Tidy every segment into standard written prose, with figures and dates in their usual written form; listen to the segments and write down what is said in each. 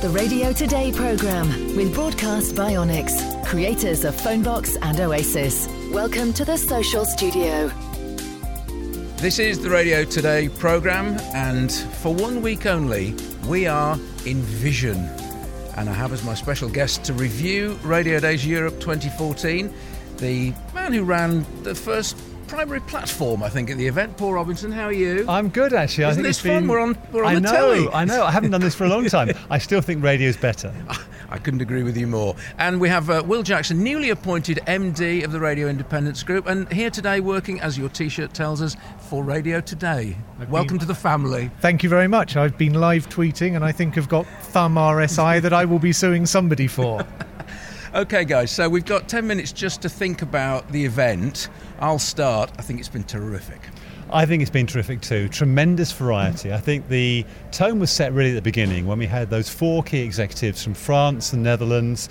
The Radio Today programme with Broadcast Bionics, creators of Phonebox and Oasis. Welcome to the Social Studio. This is the Radio Today programme, and for 1 week only, we are in Vision. And I have as my special guest to review Radio Days Europe 2014, the man who ran the first primary platform, I think, at the event. Paul Robinson, how are you? I'm good, actually. Isn't this fun? We're on the telly. I know. I haven't done this for a long time. I still think radio's better. I couldn't agree with you more. And we have Will Jackson, newly appointed MD of the Radio Independence Group, and here today working, as your T-shirt tells us, for Radio Today. Welcome to the family. Thank you very much. I've been live tweeting, and I think I've got thumb RSI that I will be suing somebody for. OK, guys, so we've got 10 minutes just to think about the event. I'll start. I think it's been terrific. I think it's been terrific too. Tremendous variety. I think the tone was set really at the beginning when we had those four key executives from France, the Netherlands,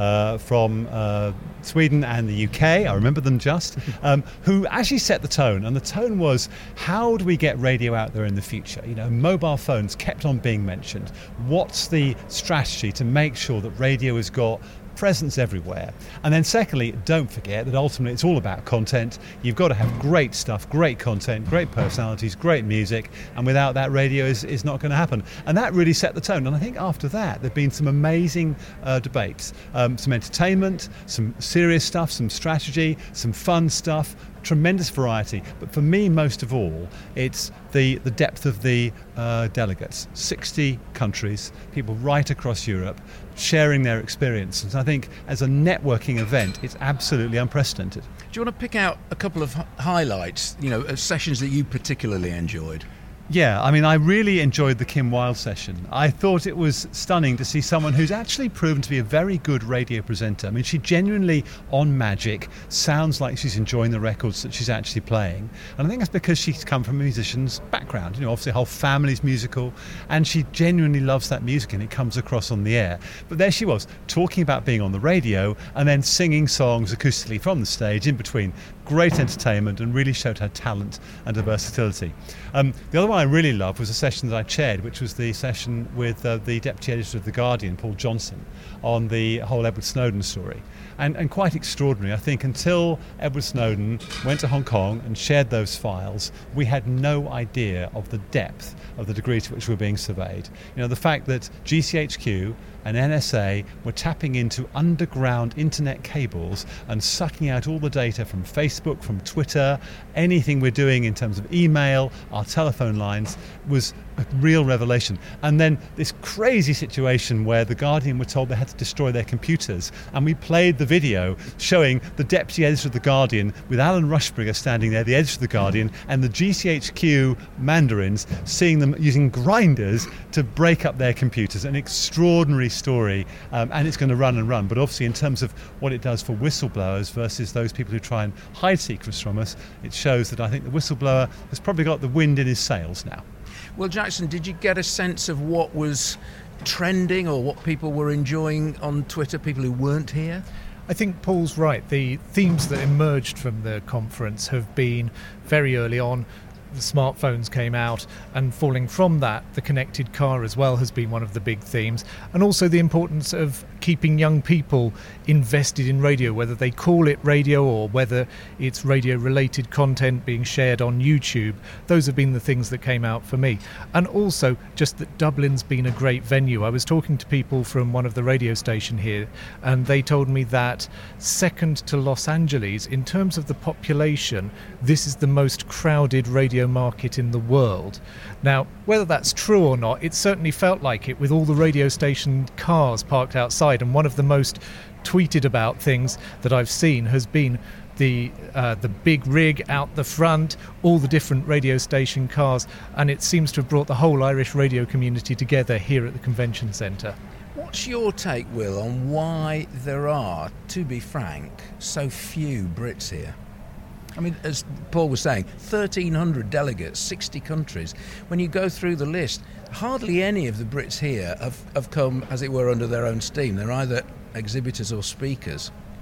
from Sweden and the UK, I remember them just, who actually set the tone. And the tone was, how do we get radio out there in the future? You know, mobile phones kept on being mentioned. What's the strategy to make sure that radio has got presence everywhere? And then secondly, don't forget that ultimately it's all about content. You've got to have great stuff, great content, great personalities, great music, and without that, radio is not going to happen. And that really set the tone. And I think after that there've been some amazing debates, some entertainment, some serious stuff, some strategy, some fun stuff, tremendous variety. But for me, most of all, it's the depth of the delegates. 60 countries, people right across Europe, sharing their experiences. I think as a networking event, it's absolutely unprecedented. Do you want to pick out a couple of highlights, sessions that you particularly enjoyed? Yeah, I mean, I really enjoyed the Kim Wilde session. I thought it was stunning to see someone who's actually proven to be a very good radio presenter. I mean, she genuinely, on Magic, sounds like she's enjoying the records that she's actually playing. And I think that's because she's come from a musician's background. Obviously, her whole family's musical, and she genuinely loves that music, and it comes across on the air. But there she was, talking about being on the radio, and then singing songs acoustically from the stage in between. Great entertainment, and really showed her talent and her versatility. The other one I really loved was a session that I chaired, which was the session with the Deputy Editor of The Guardian, Paul Johnson, on the whole Edward Snowden story. And quite extraordinary. I think until Edward Snowden went to Hong Kong and shared those files, we had no idea of the depth of the degree to which we were being surveyed. The fact that GCHQ and NSA were tapping into underground internet cables and sucking out all the data from Facebook, from Twitter, anything we're doing in terms of email, our telephone lines, was a real revelation. And then this crazy situation where The Guardian were told they had to destroy their computers, and we played the video showing the Deputy Editor of The Guardian with Alan Rushbringer standing there, the editor of The Guardian, and the GCHQ mandarins seeing them using grinders to break up their computers. An extraordinary story, and it's going to run and run. But obviously in terms of what it does for whistleblowers versus those people who try and hide secrets from us, it shows that I think the whistleblower has probably got the wind in his sails now. Well, Jackson, did you get a sense of what was trending or what people were enjoying on Twitter, people who weren't here? I think Paul's right. The themes that emerged from the conference have been very early on. The smartphones came out, and falling from that, the connected car as well has been one of the big themes, and also the importance of keeping young people invested in radio, whether they call it radio or whether it's radio-related content being shared on YouTube. Those have been the things that came out for me. And also just that Dublin's been a great venue. I was talking to people from one of the radio station here, and they told me that second to Los Angeles, in terms of the population, this is the most crowded radio market in the world. Now, whether that's true or not, it certainly felt like it with all the radio station cars parked outside, and one of the most tweeted about things that I've seen has been the big rig out the front, all the different radio station cars, and it seems to have brought the whole Irish radio community together here at the convention centre. What's your take, Will, on why there are, to be frank, so few Brits here? I mean, as Paul was saying, 1,300 delegates, 60 countries. When you go through the list, hardly any of the Brits here have come, as it were, under their own steam. They're either exhibitors or speakers.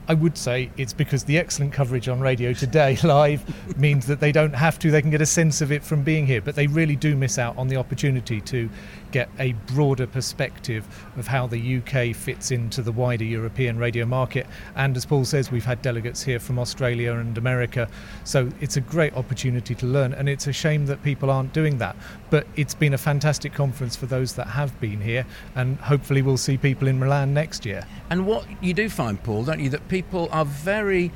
I would say it's because the excellent coverage on Radio Today live means that they don't have to, they can get a sense of it from being here, but they really do miss out on the opportunity to get a broader perspective of how the UK fits into the wider European radio market. And as Paul says, we've had delegates here from Australia and America, so it's a great opportunity to learn, and it's a shame that people aren't doing that. But it's been a fantastic conference for those that have been here, and hopefully we'll see people in Milan next year. And what you do find, Paul, don't you, that people are very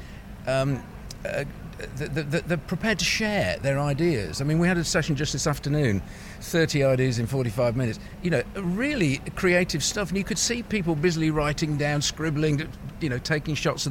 they're prepared to share their ideas. I mean, we had a session just this afternoon, 30 ideas in 45 minutes. You know, really creative stuff, and you could see people busily writing down, scribbling, you know, taking shots of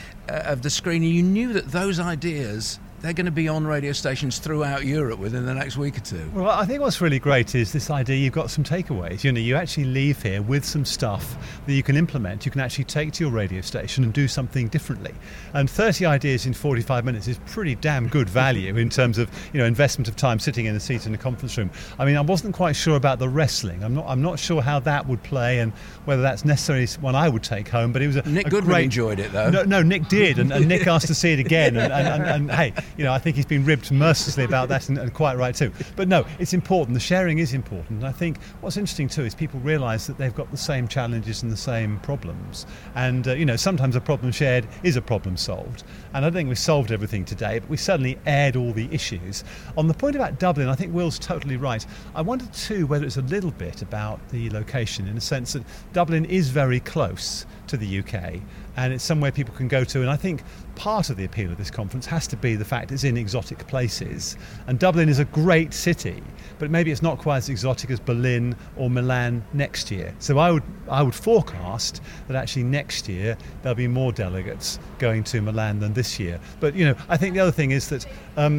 the screen. And you knew that those ideas, they're going to be on radio stations throughout Europe within the next week or two. Well, I think what's really great is this idea you've got some takeaways. You know, you actually leave here with some stuff that you can implement. You can actually take to your radio station and do something differently. And 30 ideas in 45 minutes is pretty damn good value in terms of, you know, investment of time sitting in a seat in a conference room. I mean, I wasn't quite sure about the wrestling. I'm not sure how that would play and whether that's necessarily one I would take home. But it was Nick Goodwin enjoyed it, though. No, Nick did, and Nick asked to see it again. And hey, you know, I think he's been ribbed mercilessly about that, and quite right too. But no, it's important. The sharing is important. And I think what's interesting too is people realise that they've got the same challenges and the same problems. And you know, sometimes a problem shared is a problem solved. And I don't think we've solved everything today, but we certainly aired all the issues. On the point about Dublin, I think Will's totally right. I wondered too whether it's a little bit about the location, in the sense that Dublin is very close to the UK, and it's somewhere people can go to. And I think part of the appeal of this conference has to be the fact it's in exotic places. And Dublin is a great city, but maybe it's not quite as exotic as Berlin or Milan next year. So I would forecast that actually next year there'll be more delegates going to Milan than this year. But you know, I think the other thing is that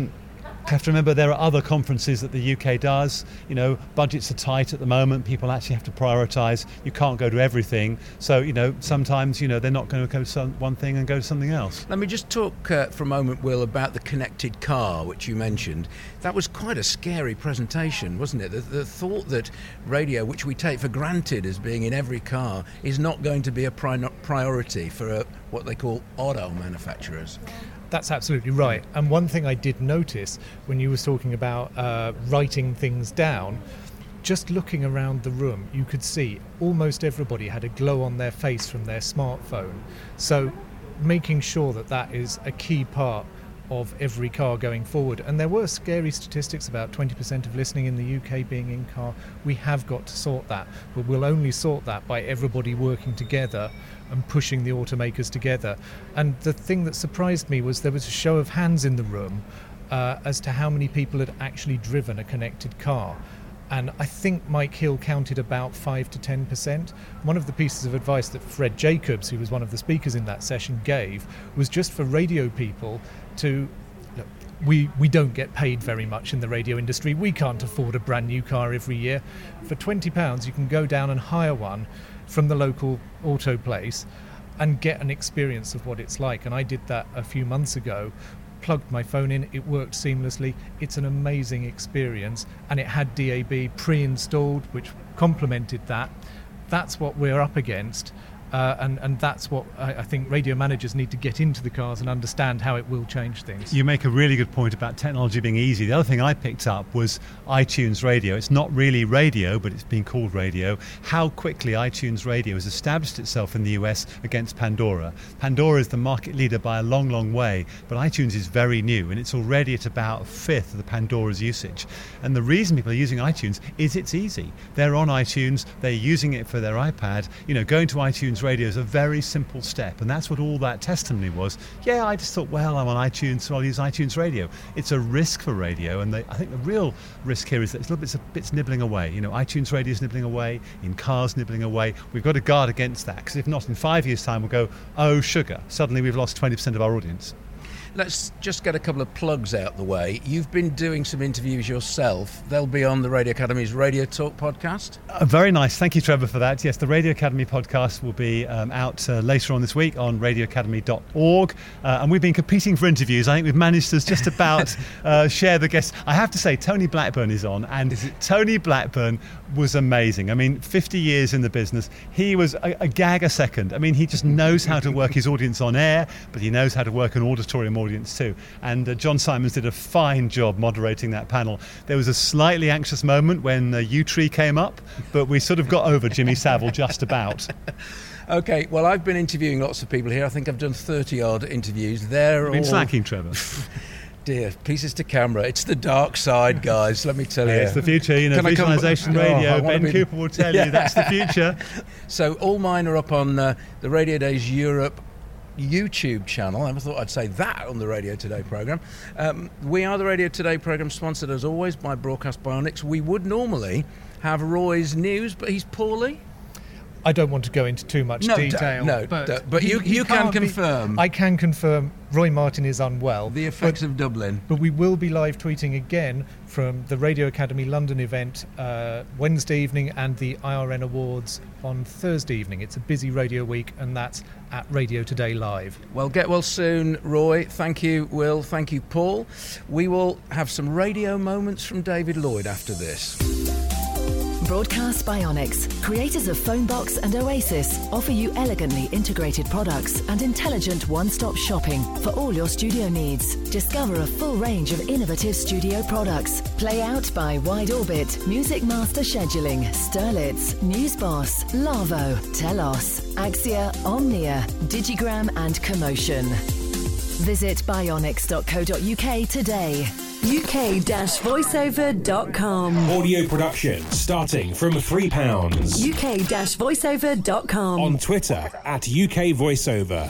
have to remember there are other conferences that the UK does. You know, budgets are tight at the moment. People actually have to prioritise. You can't go to everything. So, you know, sometimes, you know, they're not going to go to one thing and go to something else. Let me just talk for a moment, Will, about the connected car, which you mentioned. That was quite a scary presentation, wasn't it? The thought that radio, which we take for granted as being in every car, is not going to be a priority for what they call auto manufacturers. That's absolutely right. And one thing I did notice when you were talking about writing things down, just looking around the room, you could see almost everybody had a glow on their face from their smartphone. So making sure that is a key part of every car going forward. And there were scary statistics about 20% of listening in the UK being in car. We have got to sort that, but we'll only sort that by everybody working together and pushing the automakers together. And the thing that surprised me was there was a show of hands in the room as to how many people had actually driven a connected car. And I think Mike Hill counted about 5 to 10%. One of the pieces of advice that Fred Jacobs, who was one of the speakers in that session, gave was just for radio people to... Look, we don't get paid very much in the radio industry. We can't afford a brand new car every year. For £20, you can go down and hire one from the local auto place and get an experience of what it's like. And I did that a few months ago. Plugged my phone in, it worked seamlessly. It's an amazing experience, and it had DAB pre-installed, which complemented that. That's what we're up against, and that's what I think radio managers need to get into the cars and understand how it will change things. You make a really good point about technology being easy. The other thing I picked up was iTunes Radio. It's not really radio, but it's been called radio. How quickly iTunes Radio has established itself in the US against Pandora. Pandora is the market leader by a long, long way, but iTunes is very new, and it's already at about a fifth of the Pandora's usage. And the reason people are using iTunes is it's easy. They're on iTunes, they're using it for their iPad. You know, going to iTunes Radio is a very simple step, and that's what all that testimony was. Yeah, I just thought, well, I'm on iTunes, so I'll use iTunes Radio. It's a risk for radio, and I think the real risk here is that it's a little bit nibbling away. You know, iTunes Radio is nibbling away, in cars nibbling away. We've got to guard against that, because if not, in 5 years' time we'll go, oh, sugar, suddenly we've lost 20% of our audience. let's just get a couple of plugs out the way. You've been doing some interviews yourself. They'll be on the Radio Academy's Radio Talk podcast. Very nice. Thank you, Trevor, for that. Yes, the Radio Academy podcast will be out later on this week on radioacademy.org. And we've been competing for interviews. I think we've managed to just about share the guests. I have to say, Tony Blackburn is on, and Tony Blackburn was amazing. I mean, 50 years in the business. He was a gag a second. I mean, he just knows how to work his audience on air, but he knows how to work an auditorium audience too. And John Simons did a fine job moderating that panel. There was a slightly anxious moment when U-Tree came up, but we sort of got over Jimmy Savile just about. Okay, well, I've been interviewing lots of people here. I think I've done 30-odd interviews. They're You've been slacking, Trevor. Dear, pieces to camera. It's the dark side, guys, let me tell you. It's the future, you know, visualisation radio. Ben Cooper will tell you that's the future. So all mine are up on the Radio Days Europe YouTube channel. I never thought I'd say that on the Radio Today programme. We are the Radio Today programme, sponsored as always by Broadcast Bionics. We would normally have Roy's news, but he's poorly. I don't want to go into too much detail. But you can confirm. I can confirm Roy Martin is unwell. The effects of Dublin. But we will be live tweeting again from the Radio Academy London event Wednesday evening and the IRN Awards on Thursday evening. It's a busy radio week, and that's at Radio Today Live. Well, get well soon, Roy. Thank you, Will. Thank you, Paul. We will have some radio moments from David Lloyd after this. Broadcast Bionics, creators of Phonebox and Oasis, offer you elegantly integrated products and intelligent one-stop shopping for all your studio needs. Discover a full range of innovative studio products. Play Out by Wide Orbit, Music Master Scheduling, Sterlitz, Newsboss, Lavo, Telos, Axia, Omnia, Digigram and Commotion. Visit bionics.co.uk today. UK-voiceover.com. Audio production starting from £3. UK-voiceover.com. On Twitter at UK Voiceover.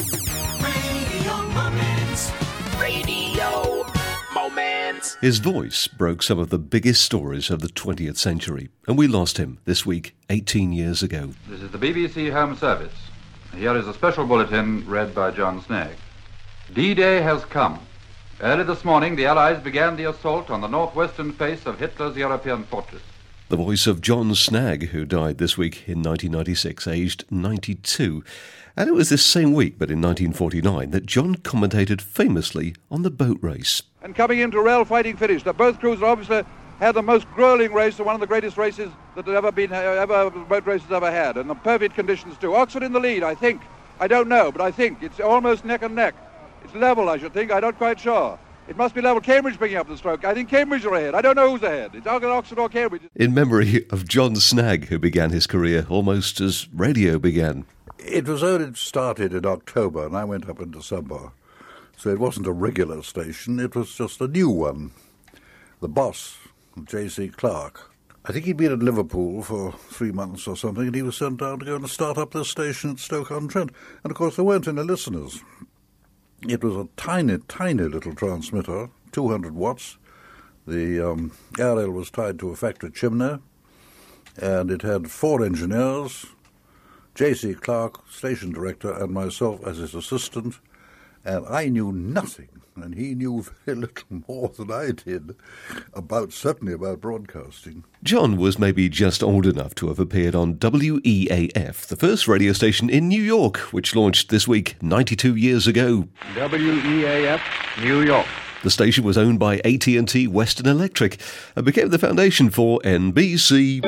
Radio Moments. His voice broke some of the biggest stories of the 20th century, and we lost him this week 18 years ago. This is the BBC Home Service. Here is a special bulletin read by John Snagg. D-Day has come. Early this morning, the Allies began the assault on the northwestern face of Hitler's European fortress. The voice of John Snagg, who died this week in 1996, aged 92. And it was this same week, but in 1949, that John commentated famously on the boat race. And coming into rail fighting finish, that both crews obviously had the most grueling race, one of the greatest races that had boat races ever had, and the perfect conditions too. Oxford in the lead, I think. I don't know, but I think it's almost neck and neck. It's level, I should think. I'm not quite sure. It must be level. Cambridge picking up the stroke. I think Cambridge are ahead. I don't know who's ahead. It's either Oxford or Cambridge. In memory of John Snagg, who began his career almost as radio began. It was only started in October, and I went up in December. So it wasn't a regular station. It was just a new one. The boss, J.C. Clark. I think he'd been in Liverpool for 3 months or something, and he was sent down to go and start up this station at Stoke-on-Trent. And, of course, there weren't any listeners. It was a tiny, tiny little transmitter, 200 watts. The aerial was tied to a factory chimney, and it had 4 engineers, J.C. Clark, station director, and myself as his assistant, and I knew nothing, and he knew very little more than I did, certainly about broadcasting. John was maybe just old enough to have appeared on WEAF, the first radio station in New York, which launched this week 92 years ago. WEAF, New York. The station was owned by AT&T Western Electric and became the foundation for NBC.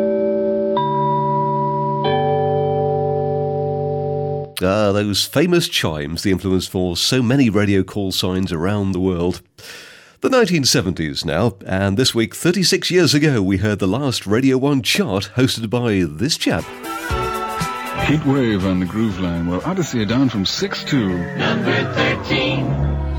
Those famous chimes, the influence for so many radio call signs around the world. The 1970s now, and this week, 36 years ago, we heard the last Radio 1 chart hosted by this chap. Heatwave and the Groove Line. Well, Odyssey are down from 6 to... number 13.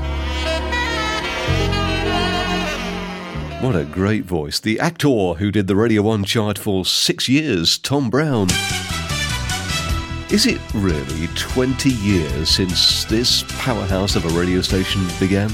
What a great voice. The actor who did the Radio 1 chart for 6 years, Tom Brown. Is it really 20 years since this powerhouse of a radio station began?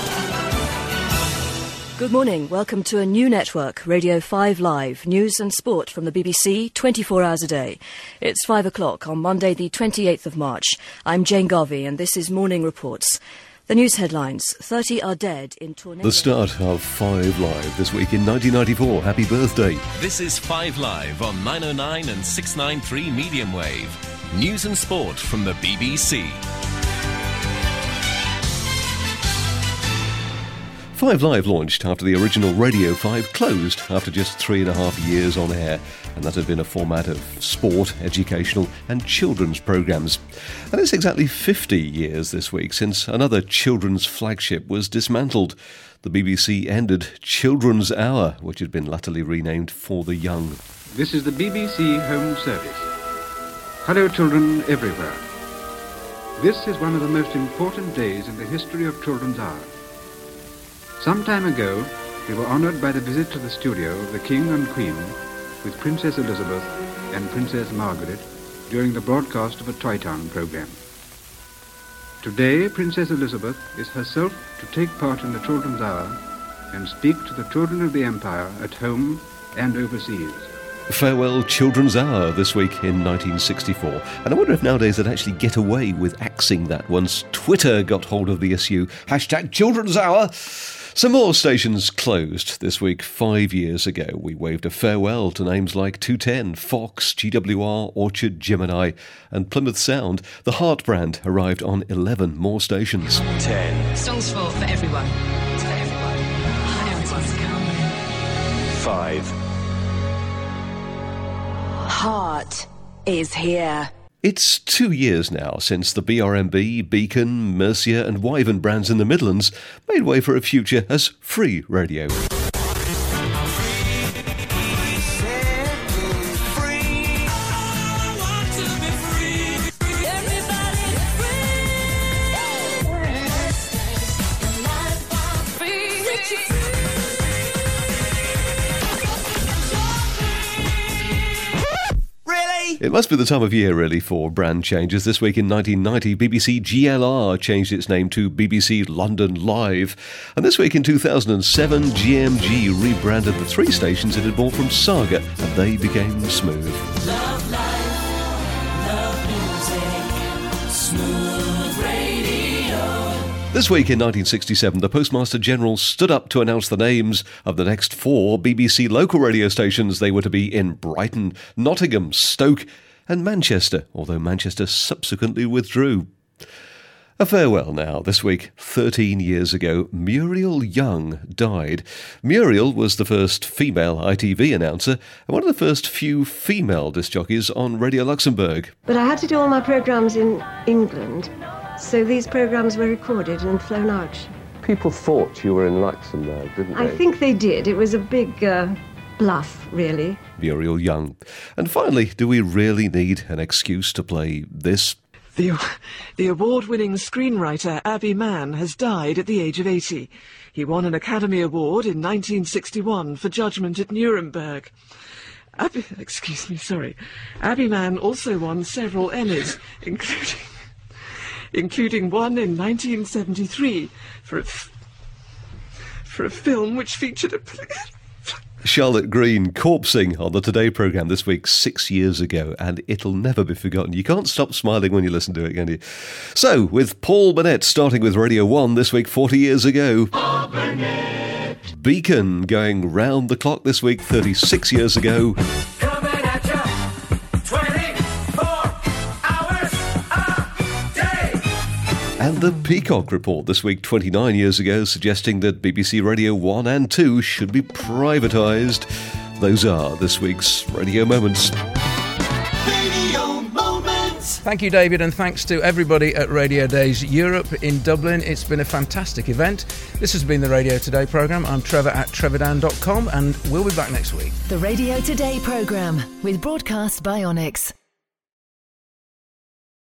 Good morning. Welcome to a new network, Radio 5 Live, news and sport from the BBC, 24 hours a day. It's 5 o'clock on Monday the 28th of March. I'm Jane Garvey and this is Morning Reports. The news headlines. 30 are dead in tornado. The start of 5 Live this week in 1994. Happy birthday. This is 5 Live on 909 and 693 medium wave. News and sport from the BBC. 5 Live launched after the original Radio 5 closed after just 3.5 years on air, and that had been a format of sport, educational and children's programmes. And it's exactly 50 years this week since another children's flagship was dismantled. The BBC ended Children's Hour, which had been latterly renamed For the Young. This is the BBC Home Service. Hello children everywhere. This is one of the most important days in the history of Children's Hour. Some time ago, we were honoured by the visit to the studio of the King and Queen with Princess Elizabeth and Princess Margaret during the broadcast of a Toy Town programme. Today, Princess Elizabeth is herself to take part in the Children's Hour and speak to the children of the Empire at home and overseas. Farewell Children's Hour this week in 1964. And I wonder if nowadays they'd actually get away with axing that once Twitter got hold of the issue. Hashtag Children's Hour. Some more stations closed this week. 5 years ago, we waved a farewell to names like 210, Fox, GWR, Orchard, Gemini and Plymouth Sound. The Heart brand arrived on 11 more stations. 10. Songs for everyone. It's for everyone. Everyone's coming. 5. Heart is here. It's 2 years now since the BRMB, Beacon, Mercia and Wyvern brands in the Midlands made way for a future as free radio. It must be the time of year, really, for brand changes. This week in 1990, BBC GLR changed its name to BBC London Live. And this week in 2007, GMG rebranded the 3 stations it had bought from Saga, and they became Smooth. Love life, love music, Smooth Radio. This week in 1967, the Postmaster General stood up to announce the names of the next 4 BBC local radio stations. They were to be in Brighton, Nottingham, Stoke and Manchester, although Manchester subsequently withdrew. A farewell now. This week, 13 years ago, Muriel Young died. Muriel was the first female ITV announcer and one of the first few female disc jockeys on Radio Luxembourg. But I had to do all my programmes in England, so these programmes were recorded and flown out. People thought you were in Luxembourg, didn't they? I think they did. It was a big bluff, really. Muriel Young. And finally, do we really need an excuse to play this? The award-winning screenwriter Abbie Mann has died at the age of 80. He won an Academy Award in 1961 for Judgment at Nuremberg. Abbie Mann also won several Emmys, including one in 1973 for a film which featured a... Charlotte Green corpsing on the Today programme this week 6 years ago, and it'll never be forgotten. You can't stop smiling when you listen to it, can you? So, with Paul Burnett starting with Radio 1 this week 40 years ago. Paul Burnett. Beacon going round the clock this week 36 years ago. Coming at ya, 24 hours a day. And the Peacock Report this week 29 years ago, suggesting that BBC Radio 1 and 2 should be privatised. Those are this week's Radio Moments. Radio Moments. Thank you, David, and thanks to everybody at Radio Days Europe in Dublin. It's been a fantastic event. This has been the Radio Today programme. I'm Trevor at trevordan.com, and we'll be back next week. The Radio Today programme with Broadcast by Onyx.